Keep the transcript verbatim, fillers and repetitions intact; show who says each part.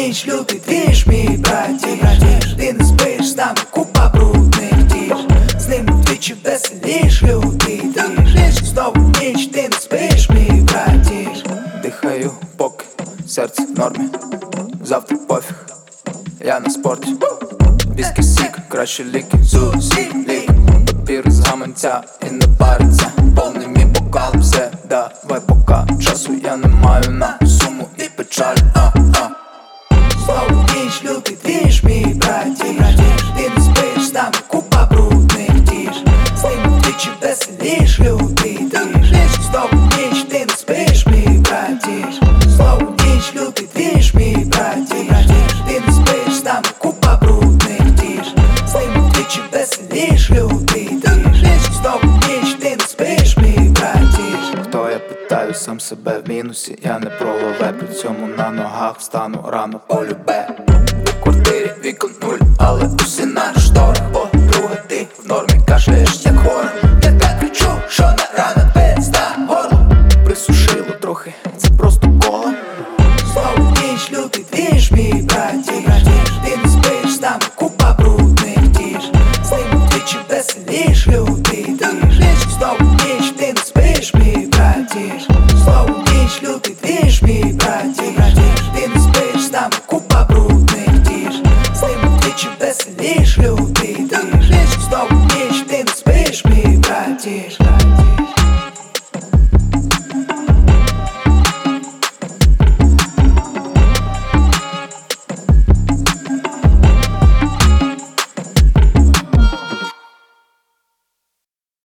Speaker 1: ніч, лютий двіж, мій братіш. Ти не спиш, з нами купа брудних діж. З ним вдвічі веселіш, лютий двіж. Знову ніч, ти не спиш, мій братіш. Дихаю, поки серце в нормі. Завтра пофіг, я на спорті. Віскі сік, краще ліки, зусі лік. Папір з гаманця і не париться. Повний мій бокал, все, давай пока. Часу я не маю на суму і печаль, а, а. Знову ніч, лютий двіж, мій братіш. Ти не спиш, з нами купа брудних діж. З ним вдвічі веселіш, лютий двіж. Знову ніч, ти не спиш, мій братіш. Знову ніч, лютий двіж, мій братіш. Ти не спиш, з нами купа брудних діж. З ним вдвічі веселіш, лютий двіж. Знову ніч, ти не спиш, мій братіш. Хто я питаю сам себе в мінусі? Я не про лове, при цьому на ногах встану рано полюбе. У квартирі вікон нуль, але усі на шторах. Подруга, ти в нормі, кашляєш як хора. Я так кричу, що на рана пизда горло. Присушило трохи, це просто кола. Знову ніч, лютий двіж, мій братіш. Ти не спиш, з нами купа брудних діж. З ним вдвічі веселіш, лютий двіж. Знову ніч, ти не спиш, мій братіш. Знову ніч, лютий двіж, мій братіш. Ти не спиш, з нами купа брудних діж. З ним вдвічі веселіш, лютий двіж. Знову ніч, ти не спиш, мій братіш.